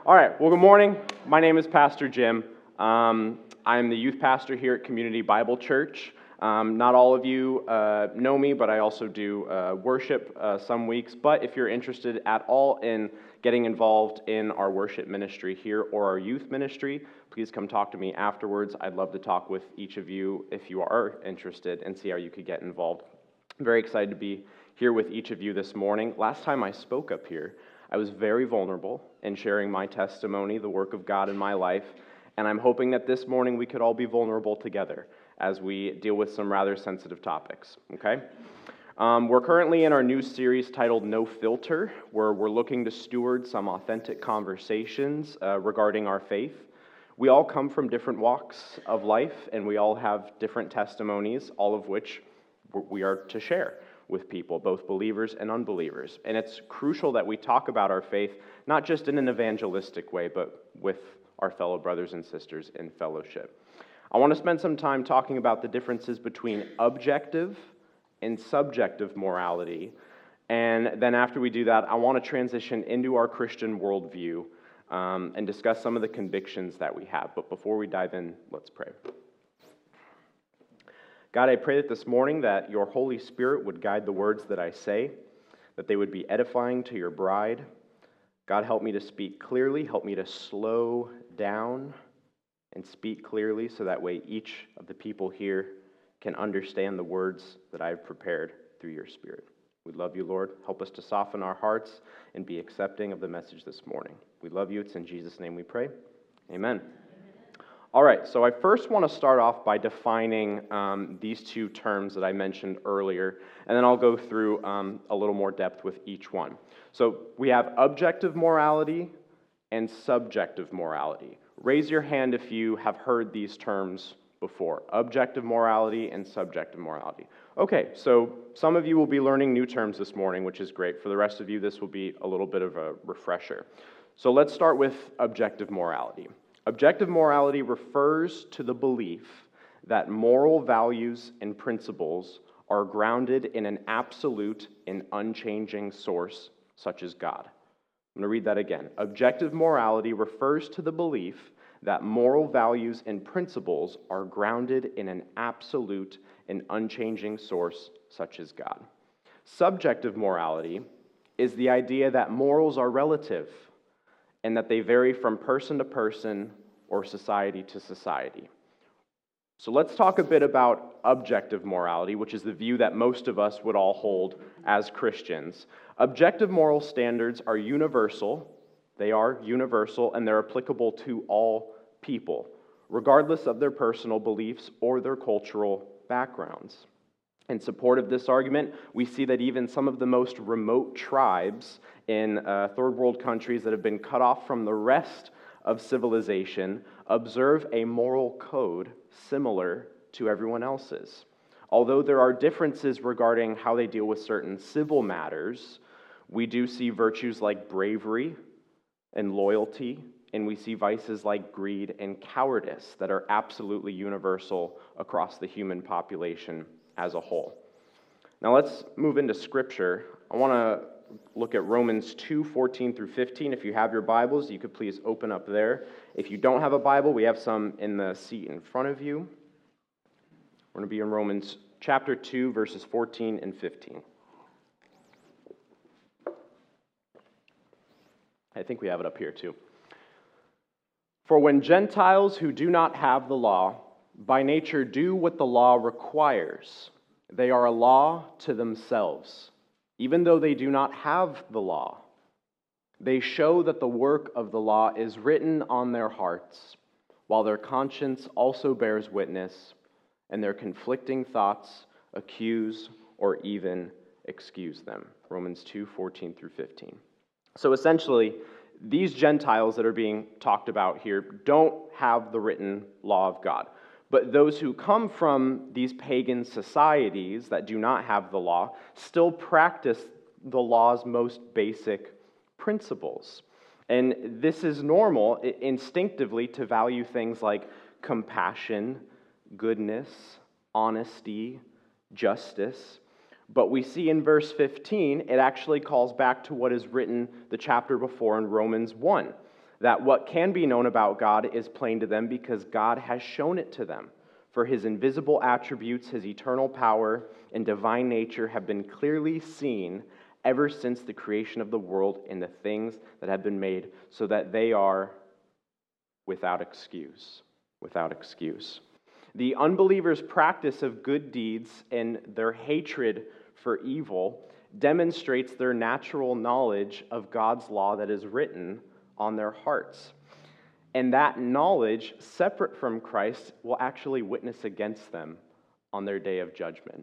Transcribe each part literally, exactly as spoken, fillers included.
All right, well, good morning. My name is Pastor Jim. Um, I'm the youth pastor here at Community Bible Church. Um, not all of you uh, know me, but I also do uh, worship uh, some weeks. But if you're interested at all in getting involved in our worship ministry here or our youth ministry, please come talk to me afterwards. I'd love to talk with each of you if you are interested and see how you could get involved. I'm very excited to be here with each of you this morning. Last time I spoke up here, I was very vulnerable in sharing my testimony, the work of God in my life, and I'm hoping that this morning we could all be vulnerable together as we deal with some rather sensitive topics, okay? Um, we're currently in our new series titled No Filter, where we're looking to steward some authentic conversations uh, regarding our faith. We all come from different walks of life, and we all have different testimonies, all of which we are to share with people, both believers and unbelievers. And it's crucial that we talk about our faith, not just in an evangelistic way, but with our fellow brothers and sisters in fellowship. I want to spend some time talking about the differences between objective and subjective morality. And then after we do that, I want to transition into our Christian worldview um, and discuss some of the convictions that we have. But before we dive in, let's pray. God, I pray that this morning that your Holy Spirit would guide the words that I say, that they would be edifying to your bride. God, help me to speak clearly, help me to slow down and speak clearly so that way each of the people here can understand the words that I've prepared through your Spirit. We love you, Lord. Help us to soften our hearts and be accepting of the message this morning. We love you. It's in Jesus' name we pray. Amen. All right, so I first want to start off by defining um, these two terms that I mentioned earlier, and then I'll go through um, a little more depth with each one. So we have objective morality and subjective morality. Raise your hand if you have heard these terms before, objective morality and subjective morality. Okay, so some of you will be learning new terms this morning, which is great. For the rest of you, this will be a little bit of a refresher. So let's start with objective morality. Objective morality refers to the belief that moral values and principles are grounded in an absolute and unchanging source, such as God. I'm going to read that again. Objective morality refers to the belief that moral values and principles are grounded in an absolute and unchanging source, such as God. Subjective morality is the idea that morals are relative and that they vary from person to person or society to society. So let's talk a bit about objective morality, which is the view that most of us would all hold as Christians. Objective moral standards are universal, they are universal, and they're applicable to all people, regardless of their personal beliefs or their cultural backgrounds. In support of this argument, we see that even some of the most remote tribes in uh, third world countries that have been cut off from the rest of civilization observe a moral code similar to everyone else's. Although there are differences regarding how they deal with certain civil matters, we do see virtues like bravery and loyalty, and we see vices like greed and cowardice that are absolutely universal across the human population as a whole. Now let's move into Scripture. I want to look at Romans two, fourteen through fifteen. If you have your Bibles, you could please open up there. If you don't have a Bible, we have some in the seat in front of you. We're going to be in Romans chapter two, verses fourteen and fifteen. I think we have it up here too. For when Gentiles who do not have the law, by nature do what the law requires, they are a law to themselves, even though they do not have the law. They show that the work of the law is written on their hearts, while their conscience also bears witness, and their conflicting thoughts accuse or even excuse them. Romans two, fourteen through fifteen. So essentially, these Gentiles that are being talked about here don't have the written law of God. But those who come from these pagan societies that do not have the law still practice the law's most basic principles. And this is normal instinctively to value things like compassion, goodness, honesty, justice. But we see in verse fifteen, it actually calls back to what is written the chapter before in Romans one. that what can be known about God is plain to them because God has shown it to them. For his invisible attributes, his eternal power, and divine nature have been clearly seen ever since the creation of the world in the things that have been made, so that they are without excuse. Without excuse. The unbeliever's practice of good deeds and their hatred for evil demonstrates their natural knowledge of God's law that is written on their hearts. And that knowledge, separate from Christ, will actually witness against them on their day of judgment.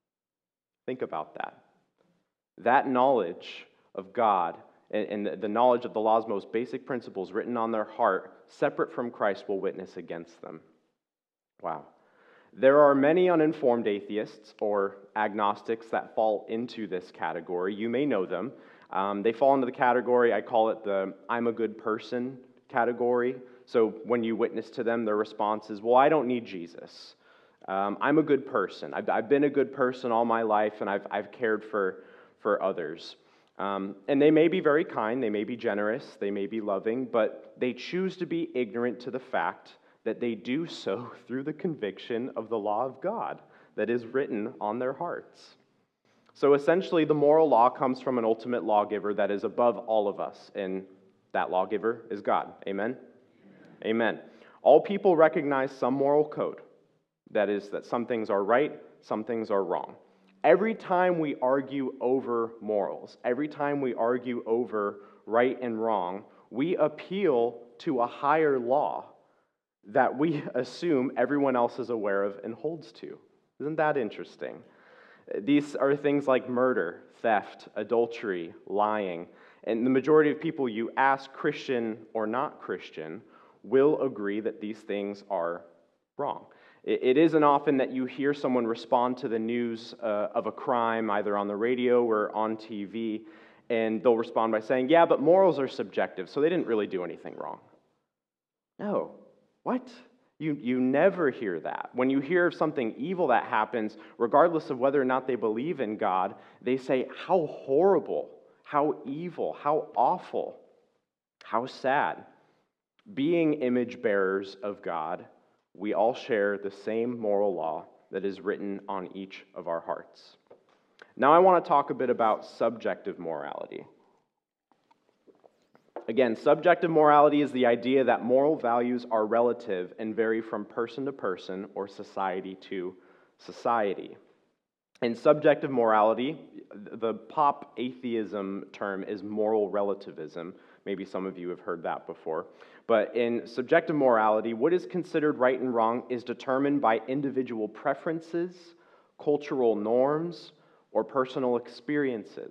Think about that. That knowledge of God and the knowledge of the law's most basic principles written on their heart, separate from Christ, will witness against them. Wow. There are many uninformed atheists or agnostics that fall into this category. You may know them. Um, they fall into the category, I call it the I'm a good person category. So when you witness to them, their response is, well, I don't need Jesus. Um, I'm a good person. I've, I've been a good person all my life, and I've, I've cared for, for others. Um, and they may be very kind, they may be generous, they may be loving, but they choose to be ignorant to the fact that they do so through the conviction of the law of God that is written on their hearts. So essentially, the moral law comes from an ultimate lawgiver that is above all of us, and that lawgiver is God. Amen? Amen. Amen. All people recognize some moral code. That is, that some things are right, some things are wrong. Every time we argue over morals, every time we argue over right and wrong, we appeal to a higher law that we assume everyone else is aware of and holds to. Isn't that interesting? These are things like murder, theft, adultery, lying, and the majority of people you ask, Christian or not Christian, will agree that these things are wrong. It isn't often that you hear someone respond to the news uh, of a crime, either on the radio or on T V, and they'll respond by saying, yeah, but morals are subjective, so they didn't really do anything wrong. No. What? You, you never hear that. When you hear of something evil that happens, regardless of whether or not they believe in God, they say, how horrible, how evil, how awful, how sad. Being image bearers of God, we all share the same moral law that is written on each of our hearts. Now I want to talk a bit about subjective morality. Again, subjective morality is the idea that moral values are relative and vary from person to person or society to society. In subjective morality, the pop atheism term is moral relativism. Maybe some of you have heard that before. But in subjective morality, what is considered right and wrong is determined by individual preferences, cultural norms, or personal experiences.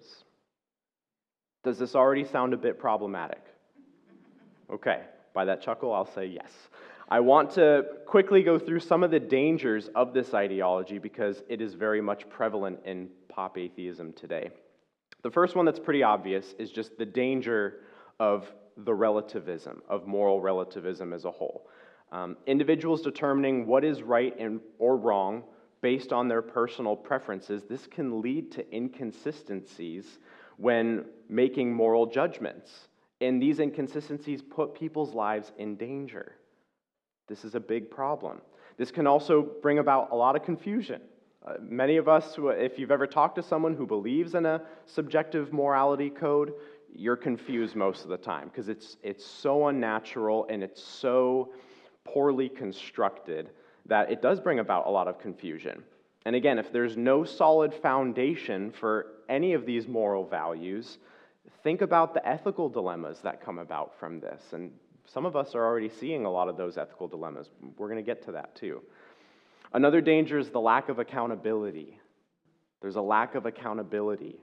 Does this already sound a bit problematic? Okay, by that chuckle, I'll say yes. I want to quickly go through some of the dangers of this ideology because it is very much prevalent in pop atheism today. The first one that's pretty obvious is just the danger of the relativism, of moral relativism as a whole. Um, individuals determining what is right and or wrong based on their personal preferences, this can lead to inconsistencies when making moral judgments. And these inconsistencies put people's lives in danger. This is a big problem. This can also bring about a lot of confusion. Uh, many of us, if you've ever talked to someone who believes in a subjective morality code, you're confused most of the time because it's it's so unnatural and it's so poorly constructed that it does bring about a lot of confusion. And again, if there's no solid foundation for any of these moral values, think about the ethical dilemmas that come about from this. And some of us are already seeing a lot of those ethical dilemmas. We're going to get to that too. Another danger is the lack of accountability. There's a lack of accountability.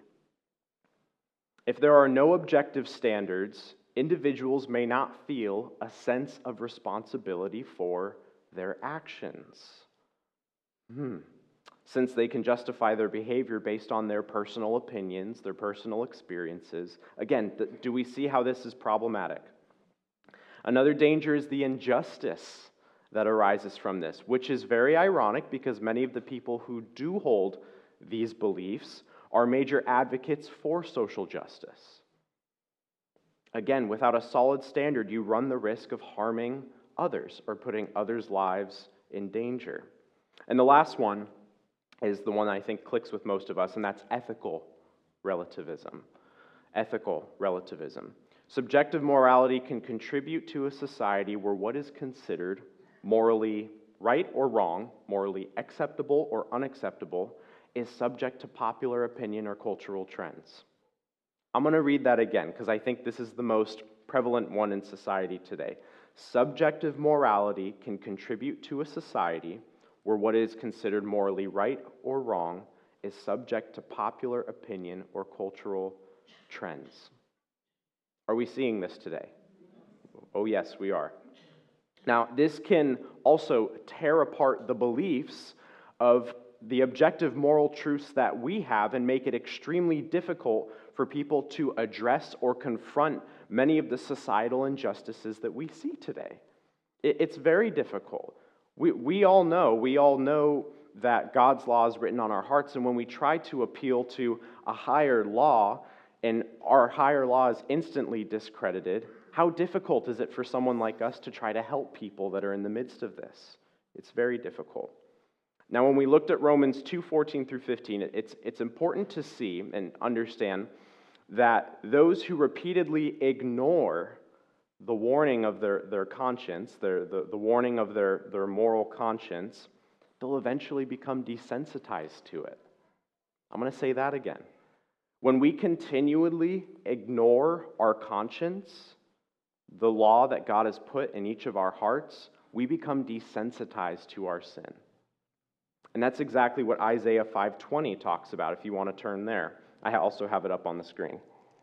If there are no objective standards, individuals may not feel a sense of responsibility for their actions. Hmm. Since they can justify their behavior based on their personal opinions, their personal experiences. Again, th- do we see how this is problematic? Another danger is the injustice that arises from this, which is very ironic because many of the people who do hold these beliefs are major advocates for social justice. Again, without a solid standard, you run the risk of harming others or putting others' lives in danger. And the last one is the one I think clicks with most of us, and that's ethical relativism. Ethical relativism. Subjective morality can contribute to a society where what is considered morally right or wrong, morally acceptable or unacceptable, is subject to popular opinion or cultural trends. I'm going to read that again because I think this is the most prevalent one in society today. Subjective morality can contribute to a society where what is considered morally right or wrong is subject to popular opinion or cultural trends. Are we seeing this today? Oh, yes, we are. Now, this can also tear apart the beliefs of the objective moral truths that we have and make it extremely difficult for people to address or confront many of the societal injustices that we see today. It's very difficult. We, we all know, we all know that God's law is written on our hearts, and when we try to appeal to a higher law and our higher law is instantly discredited, how difficult is it for someone like us to try to help people that are in the midst of this? It's very difficult. Now, when we looked at Romans two fourteen through fifteen, it's, it's important to see and understand that those who repeatedly ignore the warning of their, their conscience, their, the, the warning of their, their moral conscience, they'll eventually become desensitized to it. I'm going to say that again. When we continually ignore our conscience, the law that God has put in each of our hearts, we become desensitized to our sin. And that's exactly what Isaiah five twenty talks about, if you want to turn there. I also have it up on the screen.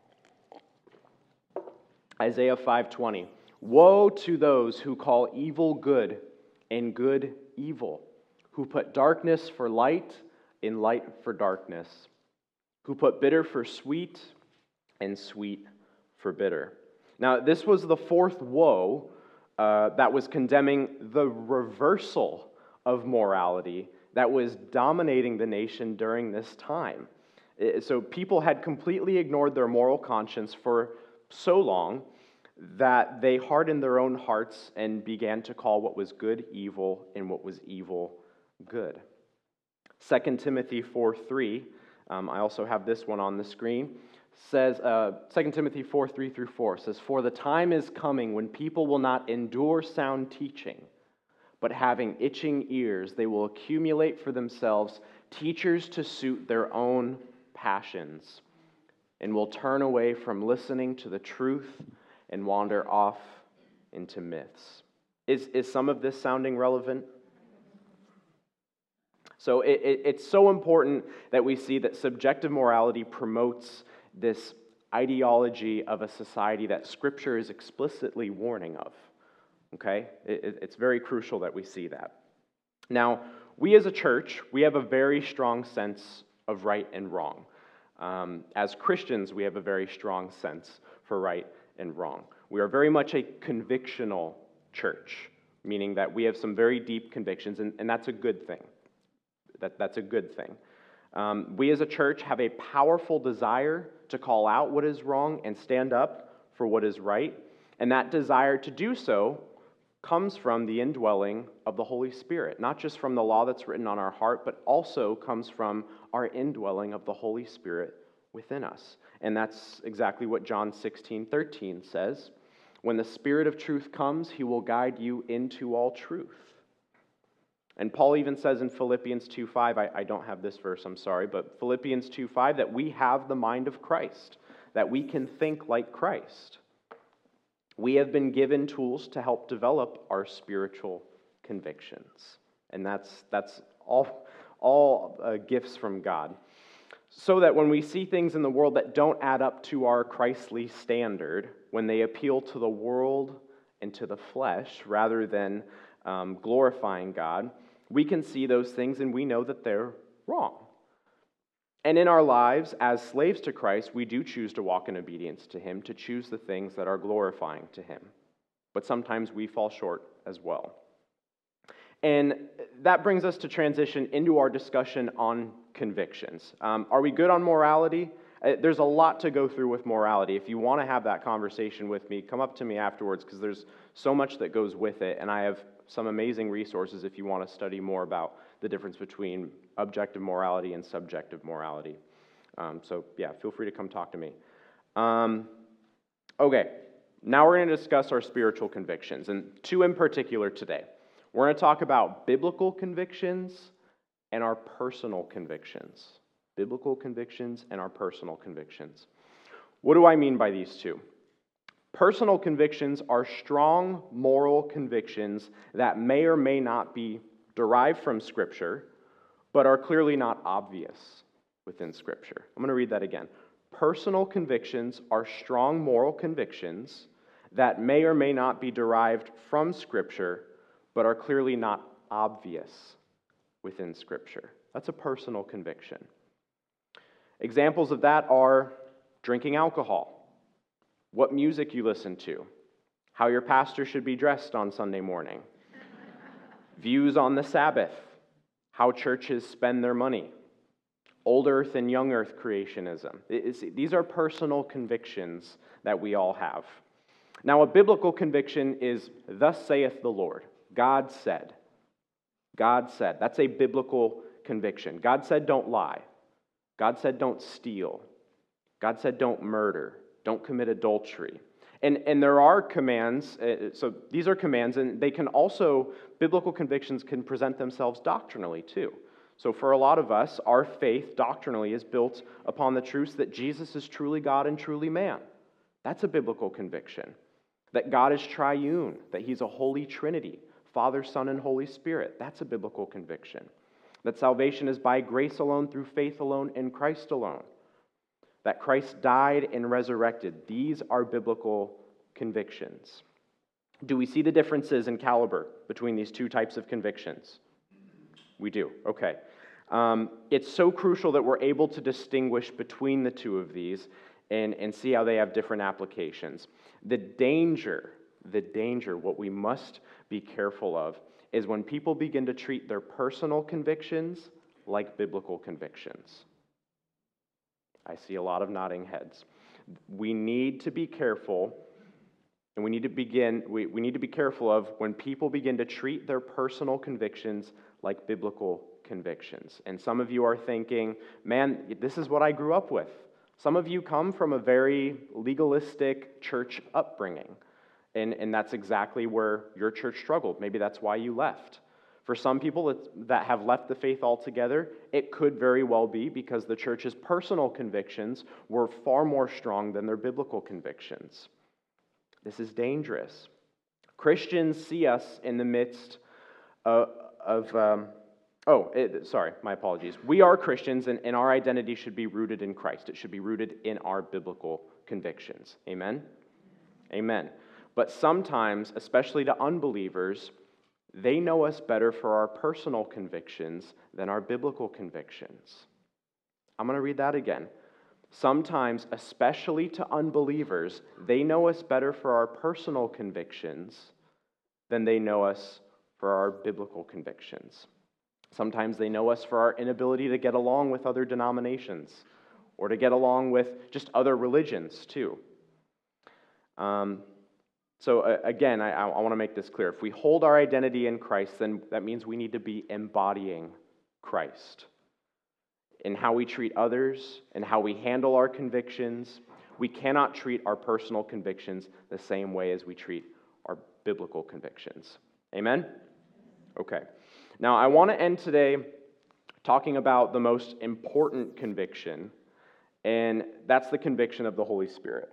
Isaiah five twenty. Woe to those who call evil good and good evil, who put darkness for light and light for darkness, who put bitter for sweet and sweet for bitter. Now, this was the fourth woe uh, that was condemning the reversal of morality that was dominating the nation during this time. So people had completely ignored their moral conscience for so long that they hardened their own hearts and began to call what was good evil and what was evil good. Second Timothy four three, um, I also have this one on the screen, says, uh, Second Timothy four three through four says, "For the time is coming when people will not endure sound teaching, but having itching ears, they will accumulate for themselves teachers to suit their own passions, and will turn away from listening to the truth and wander off into myths." Is, is some of this sounding relevant? So it, it, it's so important that we see that subjective morality promotes this ideology of a society that Scripture is explicitly warning of. Okay? It, it's very crucial that we see that. Now, we as a church, we have a very strong sense of right and wrong. Um, as Christians, we have a very strong sense for right and wrong. We are very much a convictional church, meaning that we have some very deep convictions, and, and that's a good thing. That, that's a good thing. Um, we as a church have a powerful desire to call out what is wrong and stand up for what is right, and that desire to do so comes from the indwelling of the Holy Spirit, not just from the law that's written on our heart, but also comes from our indwelling of the Holy Spirit within us. And that's exactly what John sixteen thirteen says. When the Spirit of truth comes, he will guide you into all truth. And Paul even says in Philippians two five, I, I don't have this verse, I'm sorry, but Philippians two five, that we have the mind of Christ, that we can think like Christ. We have been given tools to help develop our spiritual convictions. And that's that's all, all uh, gifts from God. So that when we see things in the world that don't add up to our Christly standard, when they appeal to the world and to the flesh rather than um, glorifying God, we can see those things and we know that they're wrong. And in our lives, as slaves to Christ, we do choose to walk in obedience to Him, to choose the things that are glorifying to Him. But sometimes we fall short as well. And that brings us to transition into our discussion on convictions. Um, are we good on morality? Uh, There's a lot to go through with morality. If you want to have that conversation with me, come up to me afterwards because there's so much that goes with it, and I have some amazing resources if you want to study more about the difference between objective morality and subjective morality. Um, so yeah, feel free to come talk to me. Um, okay, now we're going to discuss our spiritual convictions, and two in particular today. We're going to talk about biblical convictions and our personal convictions. Biblical convictions and our personal convictions. What do I mean by these two? Personal convictions are strong moral convictions that may or may not be derived from Scripture, but are clearly not obvious within Scripture. I'm going to read that again. Personal convictions are strong moral convictions that may or may not be derived from Scripture, but are clearly not obvious within Scripture. That's a personal conviction. Examples of that are drinking alcohol, what music you listen to, how your pastor should be dressed on Sunday morning, views on the Sabbath, how churches spend their money, old earth and young earth creationism. It's, these are personal convictions that we all have. Now, a biblical conviction is, thus saith the Lord. God said. God said. That's a biblical conviction. God said, don't lie. God said, don't steal. God said, don't murder. Don't commit adultery. And, and there are commands, uh, so these are commands, and they can also, biblical convictions can present themselves doctrinally too. So for a lot of us, our faith doctrinally is built upon the truths that Jesus is truly God and truly man. That's a biblical conviction. That God is triune, that He's a holy Trinity, Father, Son, and Holy Spirit. That's a biblical conviction. That salvation is by grace alone, through faith alone, in Christ alone. That Christ died and resurrected. These are biblical convictions. Do we see the differences in caliber between these two types of convictions? We do, okay. Um, it's so crucial that we're able to distinguish between the two of these and, and see how they have different applications. The danger, the danger, what we must be careful of is when people begin to treat their personal convictions like biblical convictions. I see a lot of nodding heads. We need to be careful, and we need to begin, we, we need to be careful of when people begin to treat their personal convictions like biblical convictions. And some of you are thinking, man, this is what I grew up with. Some of you come from a very legalistic church upbringing, and, and that's exactly where your church struggled. Maybe that's why you left. For some people that have left the faith altogether, it could very well be because the church's personal convictions were far more strong than their biblical convictions. This is dangerous. Christians see us in the midst of, of um, oh, it, sorry, my apologies. We are Christians, and, and our identity should be rooted in Christ. It should be rooted in our biblical convictions. Amen? Amen. But sometimes, especially to unbelievers, they know us better for our personal convictions than our biblical convictions. I'm going to read that again. Sometimes, especially to unbelievers, they know us better for our personal convictions than they know us for our biblical convictions. Sometimes they know us for our inability to get along with other denominations or to get along with just other religions too. Um, So uh, again, I, I want to make this clear. If we hold our identity in Christ, then that means we need to be embodying Christ. In how we treat others and how we handle our convictions, we cannot treat our personal convictions the same way as we treat our biblical convictions. Amen? Okay. Now, I want to end today talking about the most important conviction, and that's the conviction of the Holy Spirit.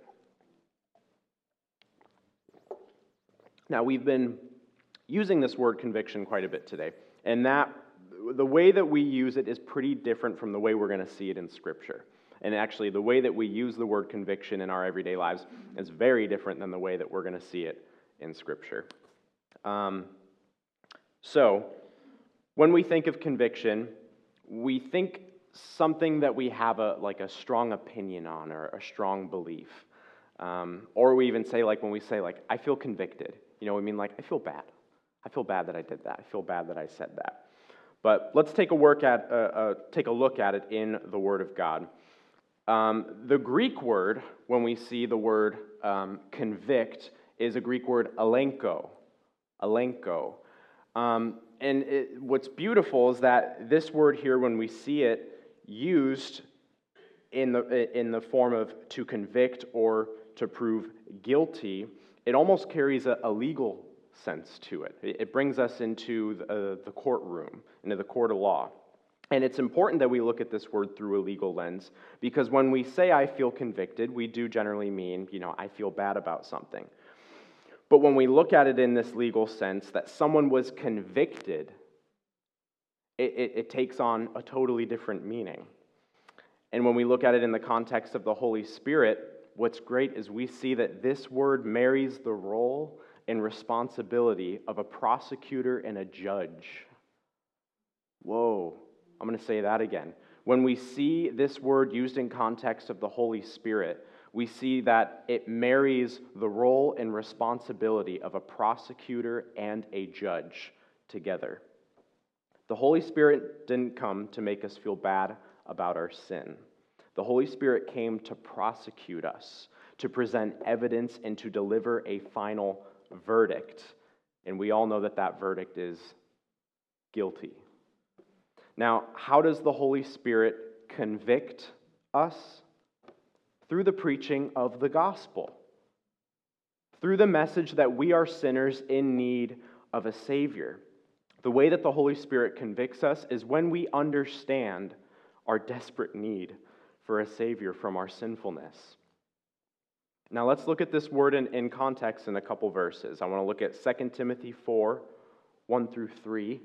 Now, we've been using this word conviction quite a bit today, and that the way that we use it is pretty different from the way we're going to see it in Scripture. And actually, the way that we use the word conviction in our everyday lives is very different than the way that we're going to see it in Scripture. Um, so, when we think of conviction, we think something that we have a like a strong opinion on or a strong belief. Um, or we even say, like, when we say, like, I feel convicted. You know, we mean, like, I feel bad. I feel bad that I did that. I feel bad that I said that. But let's take a work at uh, uh, take a look at it in the Word of God. Um, the Greek word, when we see the word um, convict, is a Greek word elenko. Elenko. Um, and it, what's beautiful is that this word here, when we see it used in the in the form of to convict or to prove guilty, it almost carries a, a legal sense to it. It, it brings us into the, uh, the courtroom, into the court of law. And it's important that we look at this word through a legal lens, because when we say I feel convicted, we do generally mean, you know, I feel bad about something. But when we look at it in this legal sense, that someone was convicted, it, it, it takes on a totally different meaning. And when we look at it in the context of the Holy Spirit, what's great is we see that this word marries the role and responsibility of a prosecutor and a judge. Whoa. I'm going to say that again. When we see this word used in context of the Holy Spirit, we see that it marries the role and responsibility of a prosecutor and a judge together. The Holy Spirit didn't come to make us feel bad about our sin. The Holy Spirit came to prosecute us, to present evidence, and to deliver a final verdict. And we all know that that verdict is guilty. Now, how does the Holy Spirit convict us? Through the preaching of the gospel. Through the message that we are sinners in need of a Savior. The way that the Holy Spirit convicts us is when we understand our desperate need for a Savior from our sinfulness. Now, let's look at this word in, in context in a couple verses. I want to look at Second Timothy four, one through three.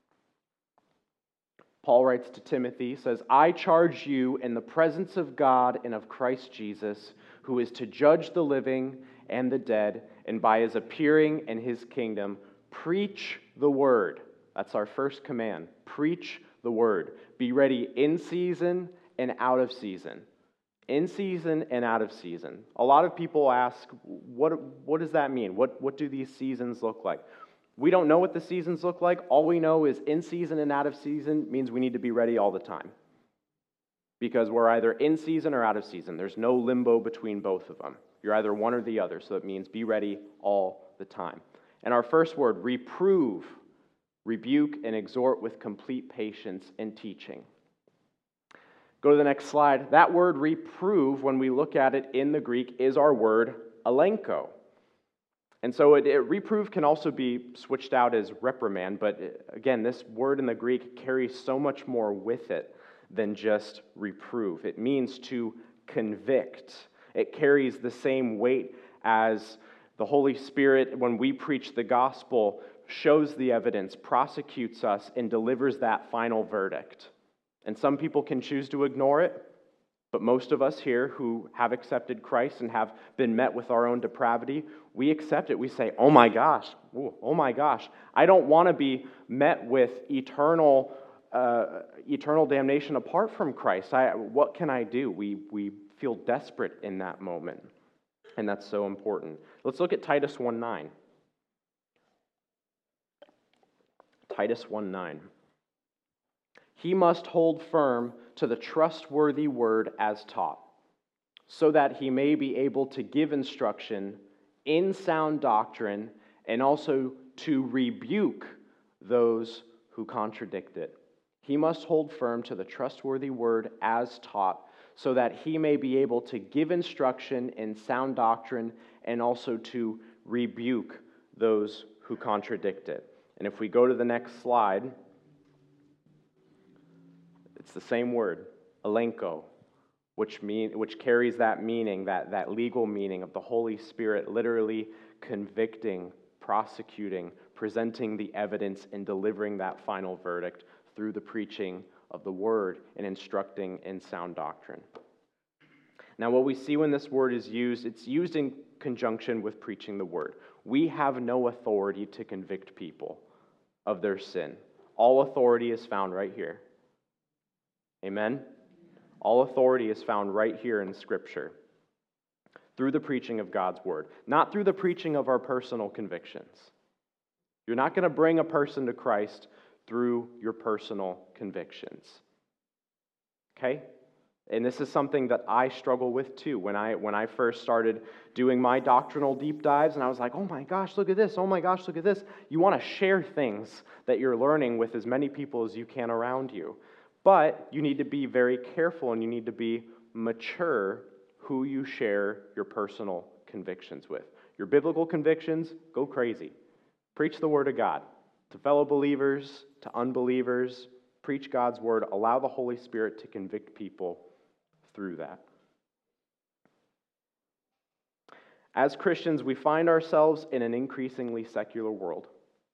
Paul writes to Timothy, says, I charge you in the presence of God and of Christ Jesus, who is to judge the living and the dead, and by his appearing in his kingdom, preach the word. That's our first command. Preach the word. Be ready in season and out of season. In season and out of season. A lot of people ask, what, what does that mean? What, what do these seasons look like? We don't know what the seasons look like. All we know is in season and out of season means we need to be ready all the time. Because we're either in season or out of season. There's no limbo between both of them. You're either one or the other, so it means be ready all the time. And our first word, reprove, rebuke, and exhort with complete patience and teaching. Go to the next slide. That word reprove, when we look at it in the Greek, is our word elenko. And so it, it, reprove can also be switched out as reprimand, but it, again, this word in the Greek carries so much more with it than just reprove. It means to convict. It carries the same weight as the Holy Spirit, when we preach the gospel, shows the evidence, prosecutes us, and delivers that final verdict. And some people can choose to ignore it, but most of us here who have accepted Christ and have been met with our own depravity, we accept it. We say, oh my gosh, ooh, oh my gosh, I don't want to be met with eternal uh, eternal damnation apart from Christ. I, what can I do? We, we feel desperate in that moment, and that's so important. Let's look at Titus one nine. Titus one nine. He must hold firm to the trustworthy word as taught, so that he may be able to give instruction in sound doctrine and also to rebuke those who contradict it. He must hold firm to the trustworthy word as taught, so that he may be able to give instruction in sound doctrine and also to rebuke those who contradict it. And if we go to the next slide, it's the same word, elenko, which mean which carries that meaning, that, that legal meaning of the Holy Spirit literally convicting, prosecuting, presenting the evidence, and delivering that final verdict through the preaching of the word and instructing in sound doctrine. Now, what we see when this word is used, it's used in conjunction with preaching the word. We have no authority to convict people of their sin. All authority is found right here. Amen? All authority is found right here in Scripture through the preaching of God's word, not through the preaching of our personal convictions. You're not going to bring a person to Christ through your personal convictions. Okay? And this is something that I struggle with too. When I when I first started doing my doctrinal deep dives, and I was like, oh my gosh, look at this. Oh my gosh, look at this. You want to share things that you're learning with as many people as you can around you. But you need to be very careful and you need to be mature who you share your personal convictions with. Your biblical convictions, go crazy. Preach the Word of God to fellow believers, to unbelievers. Preach God's Word. Allow the Holy Spirit to convict people through that. As Christians, we find ourselves in an increasingly secular world.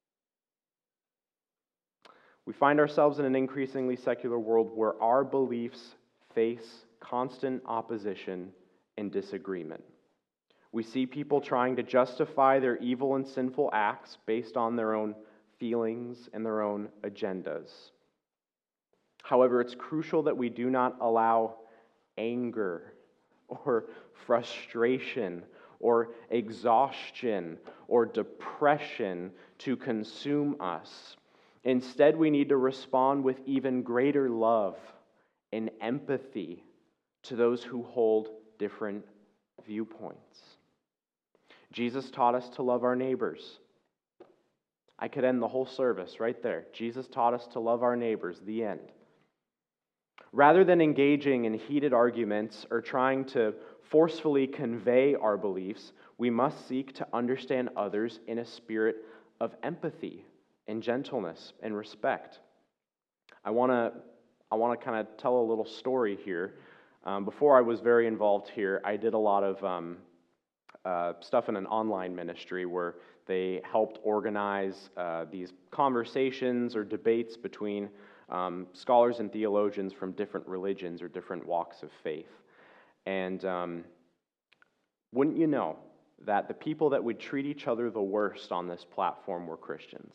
We find ourselves in an increasingly secular world where our beliefs face constant opposition and disagreement. We see people trying to justify their evil and sinful acts based on their own feelings and their own agendas. However, it's crucial that we do not allow anger or frustration or exhaustion or depression to consume us. Instead, we need to respond with even greater love and empathy to those who hold different viewpoints. Jesus taught us to love our neighbors. I could end the whole service right there. Jesus taught us to love our neighbors, the end. Rather than engaging in heated arguments or trying to forcefully convey our beliefs, we must seek to understand others in a spirit of empathy and gentleness and respect. I want to I want to kind of tell a little story here. Um, before I was very involved here, I did a lot of um, uh, stuff in an online ministry where they helped organize uh, these conversations or debates between um, scholars and theologians from different religions or different walks of faith. And um, wouldn't you know that the people that would treat each other the worst on this platform were Christians?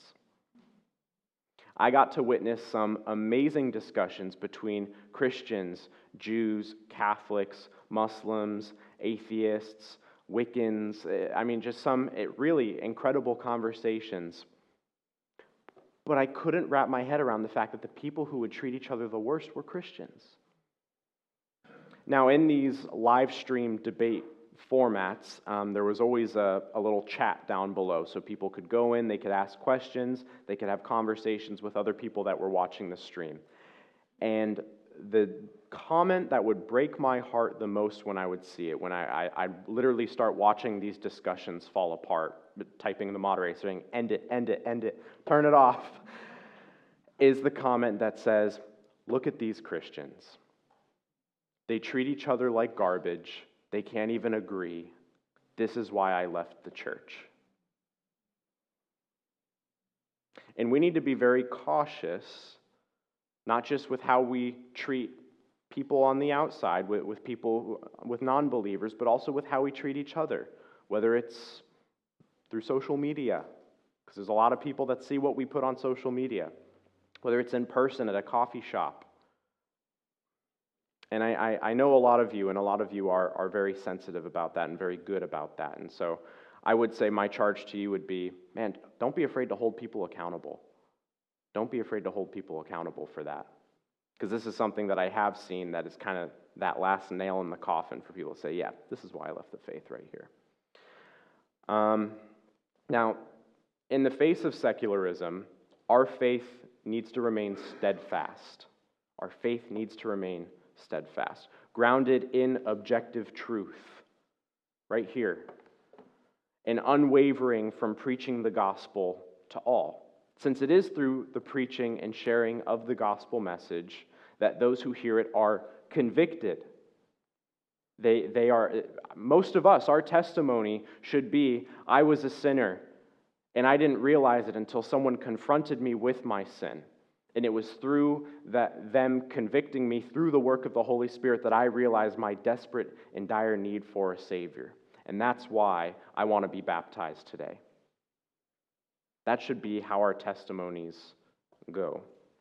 I got to witness some amazing discussions between Christians, Jews, Catholics, Muslims, atheists, Wiccans. I mean, just some really incredible conversations. But I couldn't wrap my head around the fact that the people who would treat each other the worst were Christians. Now, in these live stream debate formats, um, there was always a, a little chat down below, so people could go in, they could ask questions, they could have conversations with other people that were watching the stream. And the comment that would break my heart the most when I would see it, when I, I, I literally start watching these discussions fall apart, typing in the moderator saying, end it, end it, end it, turn it off, is the comment that says, look at these Christians. They treat each other like garbage. They can't even agree. This is why I left the church. And we need to be very cautious, not just with how we treat people on the outside, with, with people, with non-believers, but also with how we treat each other, whether it's through social media, because there's a lot of people that see what we put on social media, whether it's in person at a coffee shop. And I, I, I know a lot of you, and a lot of you are, are very sensitive about that and very good about that. And so I would say my charge to you would be, man, don't be afraid to hold people accountable. Don't be afraid to hold people accountable for that. Because this is something that I have seen that is kind of that last nail in the coffin for people to say, yeah, this is why I left the faith right here. Um, now, in the face of secularism, our faith needs to remain steadfast. Our faith needs to remain steadfast, grounded in objective truth, right here, and unwavering from preaching the gospel to all. Since it is through the preaching and sharing of the gospel message that those who hear it are convicted. They, they are, most of us, our testimony should be, I was a sinner, and I didn't realize it until someone confronted me with my sin. And it was through that them convicting me through the work of the Holy Spirit that I realized my desperate and dire need for a Savior. And that's why I want to be baptized today. That should be how our testimonies go.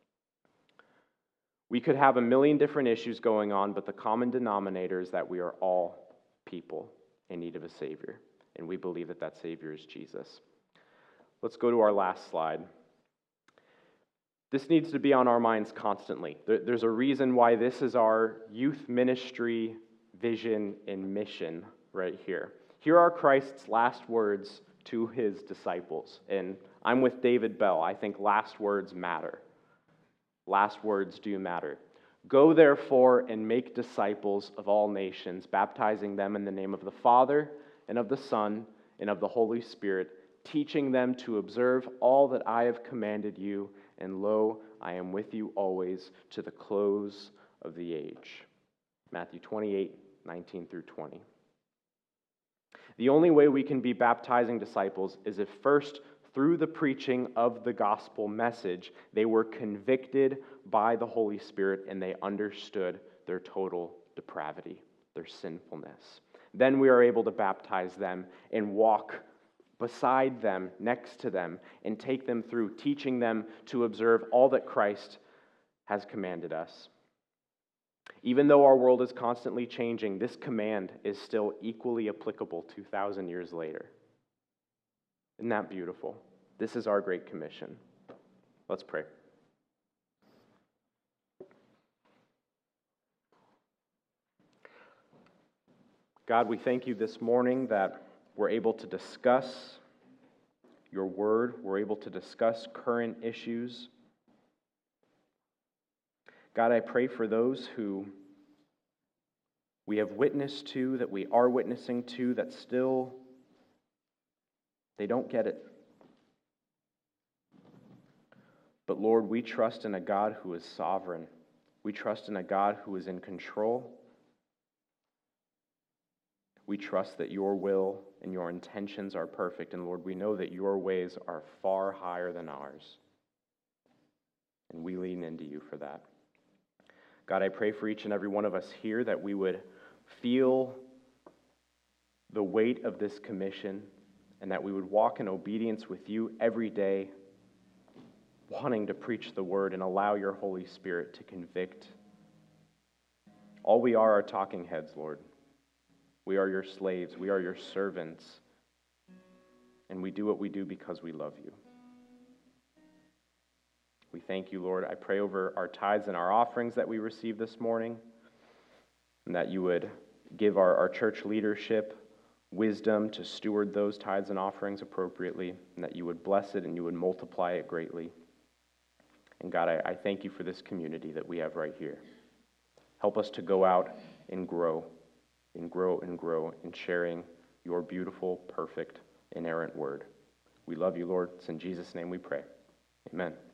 We could have a million different issues going on, but the common denominator is that we are all people in need of a Savior. And we believe that that Savior is Jesus. Let's go to our last slide. This needs to be on our minds constantly. There, there's a reason why this is our youth ministry vision and mission right here. Here are Christ's last words to his disciples. And I'm with David Bell. I think last words matter. Last words do matter. Go therefore and make disciples of all nations, baptizing them in the name of the Father and of the Son and of the Holy Spirit, teaching them to observe all that I have commanded you, and lo, I am with you always to the close of the age. Matthew twenty-eight, nineteen through twenty. The only way we can be baptizing disciples is if first, through the preaching of the gospel message, they were convicted by the Holy Spirit and they understood their total depravity, their sinfulness. Then we are able to baptize them and walk beside them, next to them, and take them through, teaching them to observe all that Christ has commanded us. Even though our world is constantly changing, this command is still equally applicable two thousand years later. Isn't that beautiful? This is our Great Commission. Let's pray. God, we thank you this morning that we're able to discuss your word. We're able to discuss current issues. God, I pray for those who we have witnessed to, that we are witnessing to, that still they don't get it. But Lord, we trust in a God who is sovereign. We trust in a God who is in control. We trust that your will and your intentions are perfect. And Lord, we know that your ways are far higher than ours. And we lean into you for that. God, I pray for each and every one of us here that we would feel the weight of this commission and that we would walk in obedience with you every day, wanting to preach the word and allow your Holy Spirit to convict. All we are are talking heads, Lord. We are your slaves. We are your servants. And we do what we do because we love you. We thank you, Lord. I pray over our tithes and our offerings that we received this morning, and that you would give our, our church leadership wisdom to steward those tithes and offerings appropriately, and that you would bless it and you would multiply it greatly. And God, I, I thank you for this community that we have right here. Help us to go out and grow, and grow and grow in sharing your beautiful, perfect, inerrant word. We love you, Lord. It's in Jesus' name we pray. Amen.